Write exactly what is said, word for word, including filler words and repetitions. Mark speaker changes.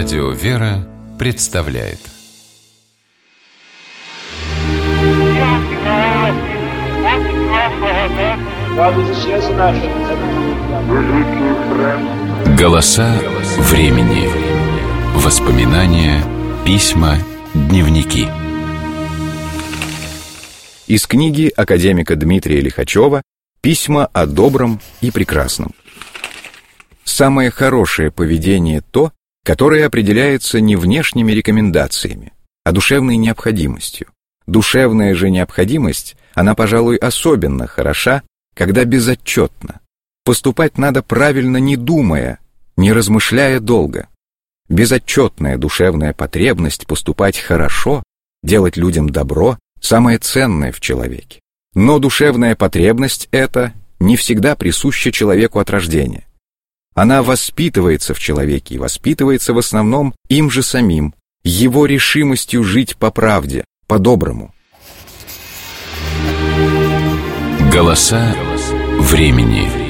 Speaker 1: Радио «Вера» представляет. Голоса времени. Воспоминания, письма, дневники.
Speaker 2: Из книги академика Дмитрия Лихачева «Письма о добром и прекрасном». Самое хорошее поведение то, которое определяется не внешними рекомендациями, а душевной необходимостью. Душевная же необходимость, она, пожалуй, особенно хороша, когда безотчетно. Поступать надо правильно, не думая, не размышляя долго. Безотчетная душевная потребность поступать хорошо, делать людям добро – самое ценное в человеке. Но душевная потребность эта не всегда присуща человеку от рождения. Она воспитывается в человеке и воспитывается в основном им же самим, его решимостью жить по правде, по-доброму.
Speaker 1: Голоса времени.